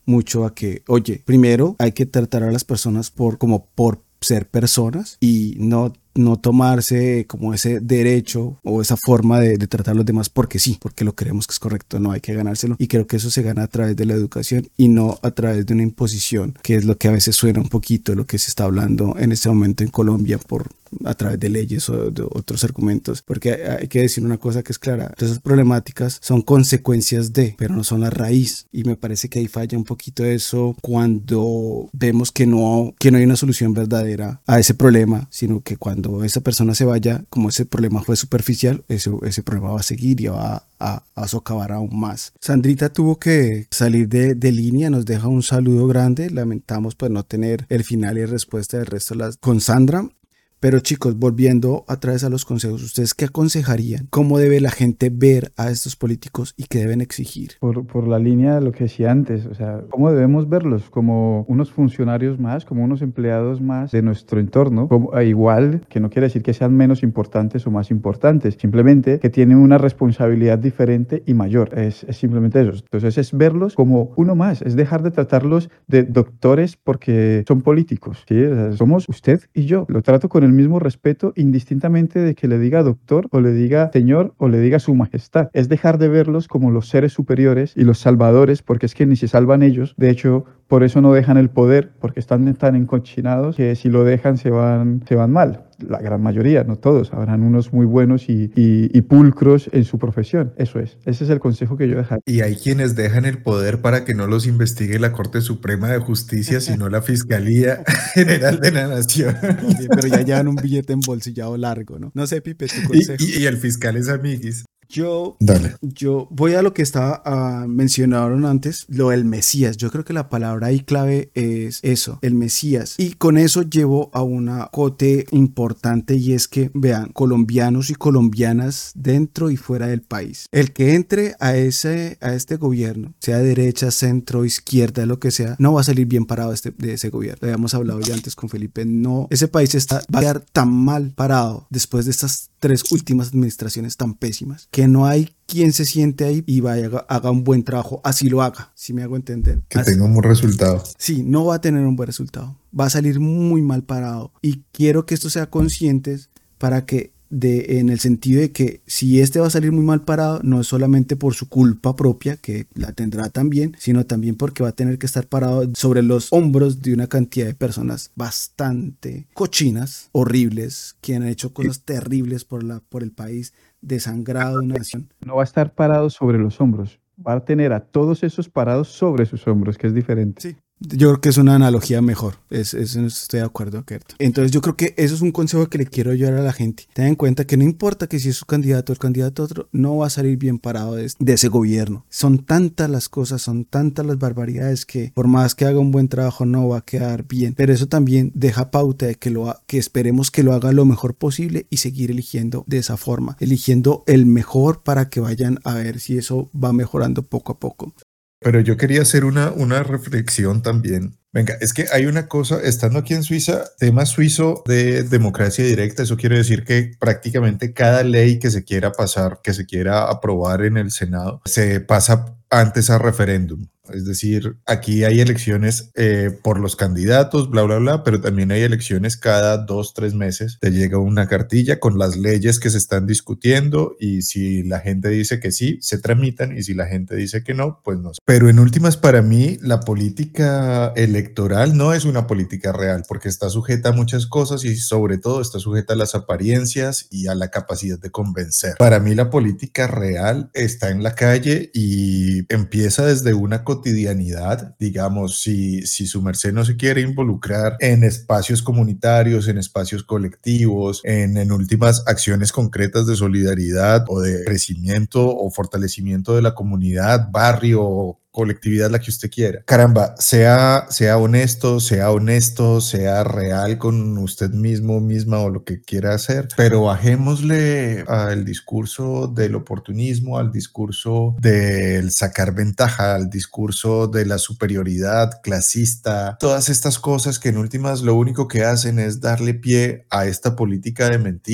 mucho a que, oye, primero hay que tratar a las personas por como por ser personas y no no tomarse como ese derecho o esa forma de, de tratar a los demás porque sí, porque lo creemos que es correcto, no hay que ganárselo, y creo que eso se gana a través de la educación y no a través de una imposición, que es lo que a veces suena un poquito lo que se está hablando en este momento en Colombia por a través de leyes o de otros argumentos, porque hay que decir una cosa que es clara: todas esas problemáticas son consecuencias de, pero no son la raíz, y me parece que ahí falla un poquito eso cuando vemos que no, que no hay una solución verdadera a ese problema, sino que cuando esa persona se vaya, como ese problema fue superficial, ese, ese problema va a seguir y va a, a socavar aún más. Sandrita tuvo que salir de, de línea, nos deja un saludo grande, lamentamos pues no tener el final y respuesta del resto de las, con Sandra. Pero chicos, volviendo a través a los consejos, ¿ustedes qué aconsejarían? ¿Cómo debe la gente ver a estos políticos y qué deben exigir? Por, por la línea de lo que decía antes, o sea, ¿cómo debemos verlos? Como unos funcionarios más, como unos empleados más de nuestro entorno, como, igual, que no quiere decir que sean menos importantes o más importantes, simplemente que tienen una responsabilidad diferente y mayor, es, es simplemente eso. Entonces es verlos como uno más, es dejar de tratarlos de doctores porque son políticos, ¿sí? O sea, somos usted y yo, lo trato con el mismo respeto indistintamente de que le diga doctor o le diga señor o le diga su majestad. Es dejar de verlos como los seres superiores y los salvadores, porque es que ni se salvan ellos. De hecho, por eso no dejan el poder, porque están tan encochinados que si lo dejan se van, se van mal. La gran mayoría, no todos, habrán unos muy buenos y, y, y pulcros en su profesión. Eso es, ese es el consejo que yo dejaría. Y hay quienes dejan el poder para que no los investigue la Corte Suprema de Justicia, sino la Fiscalía General de la Nación. Oye, pero ya llevan un billete embolsillado largo, ¿no? No sé, Pipe, tu consejo. Y, y, y el fiscal es amiguis. Yo, Dale. yo voy a lo que estaba uh, mencionaron antes, lo del Mesías. Yo creo que la palabra ahí clave es eso, el Mesías. Y con eso llevo a una cote importante, y es que, vean, colombianos y colombianas dentro y fuera del país. El que entre a ese a este gobierno, sea derecha, centro, izquierda, lo que sea, no va a salir bien parado este, de ese gobierno. Lo habíamos hablado ya antes con Felipe. No, ese país está, va a quedar tan mal parado después de estas tres últimas administraciones tan pésimas, que no hay quien se siente ahí y vaya, haga un buen trabajo, así lo haga, si me hago entender. Que así, tenga un buen resultado. Sí, no va a tener un buen resultado, va a salir muy mal parado, y quiero que esto sea conscientes para que De, en el sentido de que si este va a salir muy mal parado, no es solamente por su culpa propia, que la tendrá también, sino también porque va a tener que estar parado sobre los hombros de una cantidad de personas bastante cochinas, horribles, que han hecho cosas terribles por, la, por el país, desangrado una nación. No va a estar parado sobre los hombros, va a tener a todos esos parados sobre sus hombros, que es diferente. Sí. Yo creo que es una analogía mejor, es, es, estoy de acuerdo, Kert. Entonces yo creo que eso es un consejo que le quiero yo dar a la gente. Ten en cuenta que no importa que si es su candidato o el candidato otro, no va a salir bien parado de, de ese gobierno. Son tantas las cosas, son tantas las barbaridades que por más que haga un buen trabajo no va a quedar bien. Pero eso también deja pauta de que, lo ha, que esperemos que lo haga lo mejor posible y seguir eligiendo de esa forma, eligiendo el mejor para que vayan a ver si eso va mejorando poco a poco. Pero yo quería hacer una, una reflexión también. Venga, es que hay una cosa, estando aquí en Suiza, tema suizo de democracia directa, eso quiere decir que prácticamente cada ley que se quiera pasar, que se quiera aprobar en el Senado, se pasa antes a referéndum. Es decir, aquí hay elecciones eh, por los candidatos, bla, bla, bla, pero también hay elecciones cada dos, tres meses. Te llega una cartilla con las leyes que se están discutiendo, y si la gente dice que sí, se tramitan, y si la gente dice que no, pues no. Pero en últimas, para mí, la política electoral no es una política real, porque está sujeta a muchas cosas y sobre todo está sujeta a las apariencias y a la capacidad de convencer. Para mí, la política real está en la calle y empieza desde una cotidianidad. Digamos, si, si su merced no se quiere involucrar en espacios comunitarios, en espacios colectivos, en, en últimas acciones concretas de solidaridad o de crecimiento o fortalecimiento de la comunidad, barrio, colectividad, la que usted quiera. Caramba, sea, sea honesto, sea honesto, sea real con usted mismo, misma o lo que quiera hacer, pero bajémosle al discurso del oportunismo, al discurso del sacar ventaja, al discurso de la superioridad clasista, todas estas cosas que en últimas lo único que hacen es darle pie a esta política de mentiras,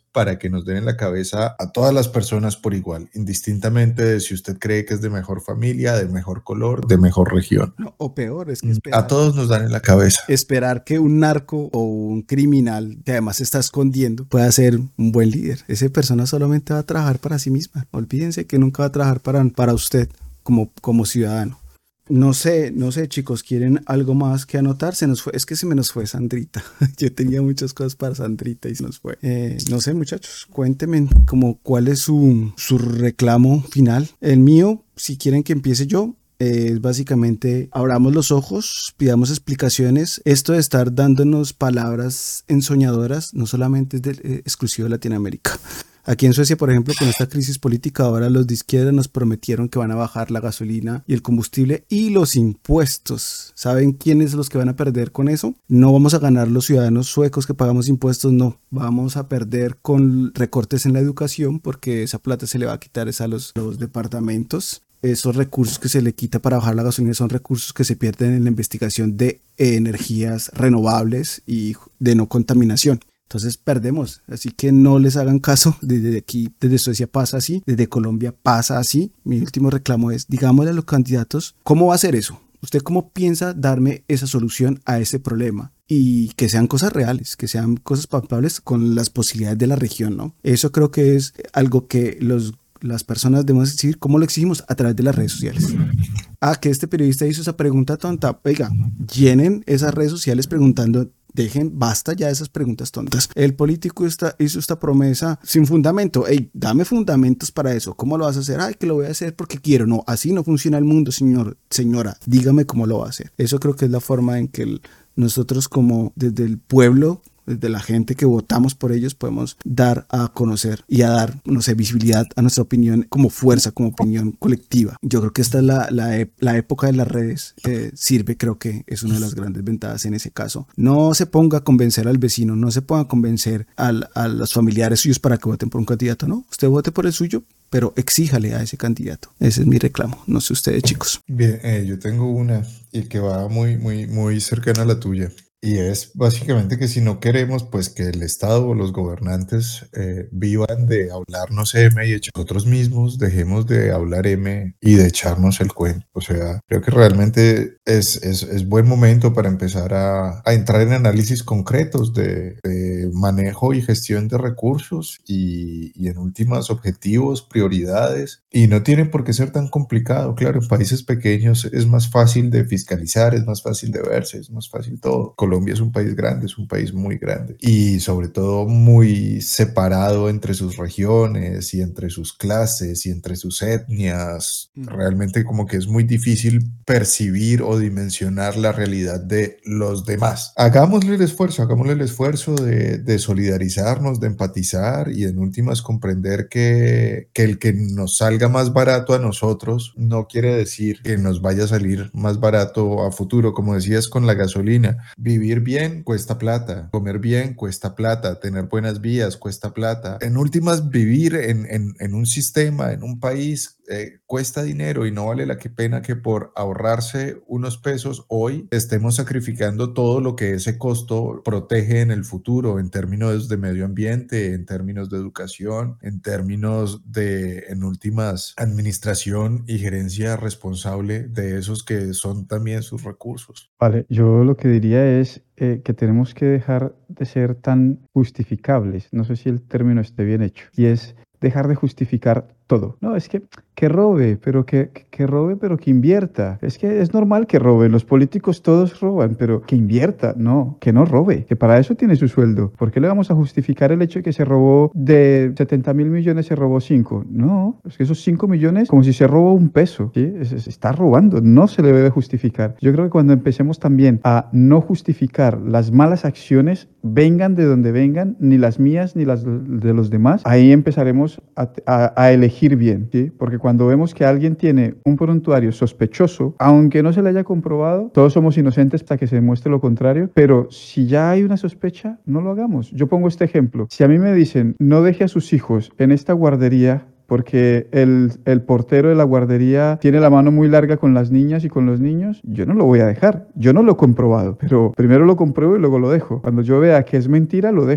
para que nos den en la cabeza a todas las personas por igual, indistintamente de si usted cree que es de mejor familia, de mejor color, de mejor región. No, o peor, es que esperar, a todos nos dan en la cabeza. Esperar que un narco o un criminal que además se está escondiendo pueda ser un buen líder. Esa persona solamente va a trabajar para sí misma. Olvídense que nunca va a trabajar para, para usted como, como ciudadano. No sé, no sé, chicos, ¿quieren algo más que anotar? Se nos fue, es que se me nos fue Sandrita. Yo tenía muchas cosas para Sandrita y se nos fue. Eh, no sé, muchachos, cuéntenme como cuál es su, su reclamo final. El mío, si quieren que empiece yo, es eh, básicamente abramos los ojos, pidamos explicaciones. Esto de estar dándonos palabras ensoñadoras no solamente es de, eh, exclusivo de Latinoamérica. Aquí en Suecia, por ejemplo, con esta crisis política, ahora los de izquierda nos prometieron que van a bajar la gasolina y el combustible y los impuestos. ¿Saben quiénes son los que van a perder con eso? No vamos a ganar los ciudadanos suecos que pagamos impuestos, no. Vamos a perder con recortes en la educación porque esa plata se le va a quitar a los, los departamentos. Esos recursos que se le quita para bajar la gasolina son recursos que se pierden en la investigación de energías renovables y de no contaminación. Entonces perdemos, así que no les hagan caso. Desde aquí, desde Suecia pasa así, desde Colombia pasa así. Mi último reclamo es, digámosle a los candidatos, ¿cómo va a hacer eso? ¿Usted cómo piensa darme esa solución a ese problema? Y que sean cosas reales, que sean cosas palpables con las posibilidades de la región, ¿no? Eso creo que es algo que los las personas debemos decir cómo lo exigimos a través de las redes sociales. Ah, que este periodista hizo esa pregunta tonta. Oiga, llenen esas redes sociales preguntando, dejen, basta ya de esas preguntas tontas. El político está, hizo esta promesa sin fundamento. Ey, dame fundamentos para eso. ¿Cómo lo vas a hacer? Ay, que lo voy a hacer porque quiero. No, así no funciona el mundo, señor, señora. Dígame cómo lo va a hacer. Eso creo que es la forma en que el, nosotros como desde el pueblo, desde la gente que votamos por ellos, podemos dar a conocer y a dar, no sé, visibilidad a nuestra opinión como fuerza, como opinión colectiva. Yo creo que esta es la, la, la época de las redes. Eh, sirve, creo que es una de las grandes ventajas en ese caso. No se ponga a convencer al vecino, no se ponga a convencer al, a los familiares suyos para que voten por un candidato, ¿no? Usted vote por el suyo, pero exíjale a ese candidato. Ese es mi reclamo. No sé ustedes, chicos. Bien, eh, yo tengo una y que va muy, muy, muy cercana a la tuya. Y es básicamente que si no queremos pues que el Estado o los gobernantes eh, vivan de hablarnos M y nosotros mismos dejemos de hablar M y de echarnos el cuento. O sea, creo que realmente es, es, es buen momento para empezar a, a entrar en análisis concretos de, de manejo y gestión de recursos y, y en últimas objetivos, prioridades. Y no tiene por qué ser tan complicado. Claro, en países pequeños es más fácil de fiscalizar, es más fácil de verse, es más fácil todo. Colombia es un país grande, es un país muy grande y sobre todo muy separado entre sus regiones y entre sus clases y entre sus etnias. Realmente como que es muy difícil percibir o dimensionar la realidad de los demás. Hagámosle el esfuerzo, hagámosle el esfuerzo de, de solidarizarnos, de empatizar y en últimas comprender que, que el que nos salga más barato a nosotros no quiere decir que nos vaya a salir más barato a futuro, como decías con la gasolina. Vivir bien cuesta plata, comer bien cuesta plata, tener buenas vías cuesta plata. En últimas, vivir en, en, en un sistema, en un país, eh, cuesta dinero y no vale la pena que por ahorrarse unos pesos hoy estemos sacrificando todo lo que ese costo protege en el futuro en términos de medio ambiente, en términos de educación, en términos de, en últimas, administración y gerencia responsable de esos que son también sus recursos. Vale, yo lo que diría es eh, que tenemos que dejar de ser tan justificables. No sé si el término esté bien hecho. Y es dejar de justificar todo. No, es que, que robe, pero que, que, que robe, pero que invierta. Es que es normal que robe. Los políticos todos roban, pero que invierta. No, que no robe, que para eso tiene su sueldo. ¿Por qué le vamos a justificar el hecho de que se robó de setenta mil millones, se robó cinco? No, es que esos cinco millones, como si se robó un peso, ¿sí? Es, es, está robando, no se le debe justificar. Yo creo que cuando empecemos también a no justificar las malas acciones, vengan de donde vengan, ni las mías ni las de los demás, ahí empezaremos a, a, a elegir bien, ¿sí? Porque cuando vemos que alguien tiene un prontuario sospechoso, aunque no se le haya comprobado, todos somos inocentes hasta que se demuestre lo contrario, pero si ya hay una sospecha, no lo hagamos. Yo pongo este ejemplo. Si a mí me dicen, no deje a sus hijos en esta guardería porque el, el portero de la guardería tiene la mano muy larga con las niñas y con los niños, yo no lo voy a dejar. Yo no lo he comprobado, pero primero lo compruebo y luego lo dejo. Cuando yo vea que es mentira, lo dejo.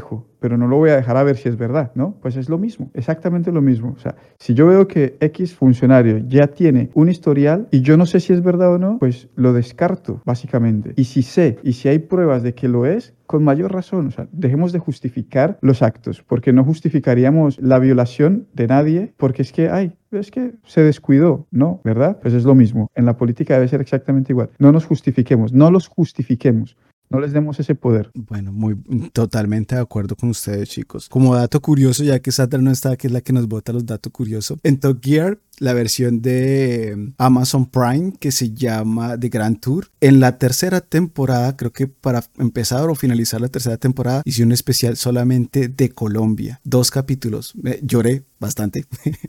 pero no lo voy a dejar a ver si es verdad, ¿no? Pues es lo mismo, exactamente lo mismo. O sea, si yo veo que X funcionario ya tiene un historial y yo no sé si es verdad o no, pues lo descarto, básicamente. Y si sé, y si hay pruebas de que lo es, con mayor razón, o sea, dejemos de justificar los actos, porque no justificaríamos la violación de nadie, porque es que, ay, es que se descuidó, ¿no? ¿Verdad? Pues es lo mismo. En la política debe ser exactamente igual. No nos justifiquemos, no los justifiquemos. No les demos ese poder. Bueno, muy totalmente de acuerdo con ustedes, chicos. Como dato curioso, ya que Sandra no está, que es la que nos bota los datos curiosos, en Top Gear, la versión de Amazon Prime que se llama The Grand Tour, en la tercera temporada, creo que para empezar o finalizar la tercera temporada, hice un especial solamente de Colombia. Dos capítulos. Eh, lloré bastante.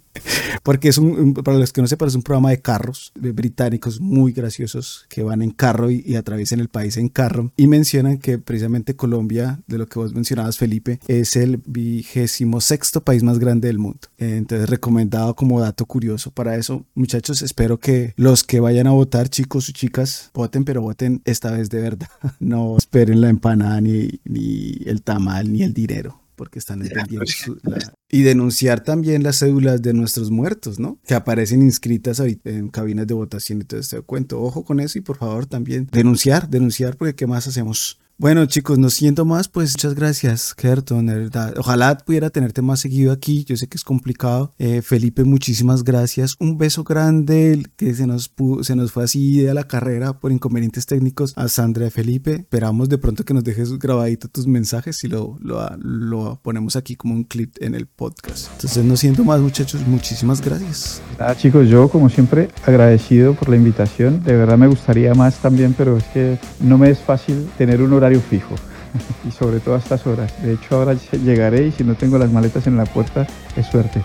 Porque es un, para los que no sepan, es un programa de carros de británicos muy graciosos que van en carro y, y atraviesan el país en carro y mencionan que precisamente Colombia, de lo que vos mencionabas, Felipe, es el vigésimo sexto país más grande del mundo. Entonces, recomendado como dato curioso. Para eso, muchachos, espero que los que vayan a votar, chicos y chicas, voten, pero voten esta vez de verdad. No esperen la empanada, ni, ni el tamal, ni el dinero, porque están entendiendo su, la, y denunciar también las cédulas de nuestros muertos, ¿no? Que aparecen inscritas ahorita en cabinas de votación y todo este cuento. Ojo con eso y por favor también denunciar, denunciar, porque ¿qué más hacemos? Bueno, chicos, no siento más, pues muchas gracias, Kerton, de verdad. Ojalá pudiera tenerte más seguido aquí, yo sé que es complicado. Eh, Felipe, muchísimas gracias. Un beso grande, que se nos, pudo, se nos fue así de la carrera por inconvenientes técnicos a Sandra y Felipe. Esperamos de pronto que nos dejes grabadito tus mensajes y lo, lo, lo ponemos aquí como un clip en el podcast. Entonces, no siento más, muchachos, muchísimas gracias. Ah, chicos, yo como siempre agradecido por la invitación. De verdad me gustaría más también, pero es que no me es fácil tener un horario fijo y sobre todo a estas horas. De hecho, ahora llegaré y si no tengo las maletas en la puerta es suerte.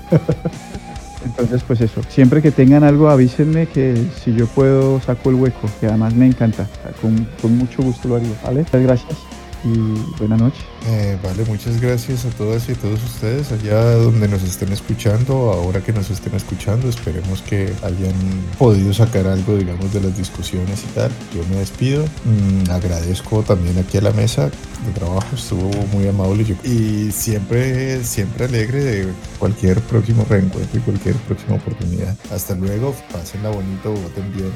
Entonces, pues eso, siempre que tengan algo avísenme, que si yo puedo saco el hueco, que además me encanta. O sea, con, con mucho gusto lo haría, ¿vale? Muchas gracias y buena noche. Eh, vale, muchas gracias a todas y a todos ustedes allá donde nos estén escuchando, ahora que nos estén escuchando, esperemos que hayan podido sacar algo, digamos, de las discusiones y tal. Yo me despido, mm, agradezco también aquí a la mesa de trabajo, estuvo muy amable yo, y siempre, siempre alegre de cualquier próximo reencuentro y cualquier próxima oportunidad. Hasta luego, pásenla bonito, voten bien.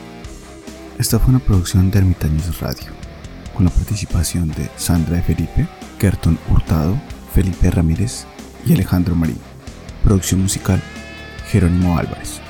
Esta fue una producción de Ermitaños Radio, con la participación de Sandra y Felipe, Kerton Hurtado, Felipe Ramírez y Alejandro Marín. Producción musical, Jerónimo Álvarez.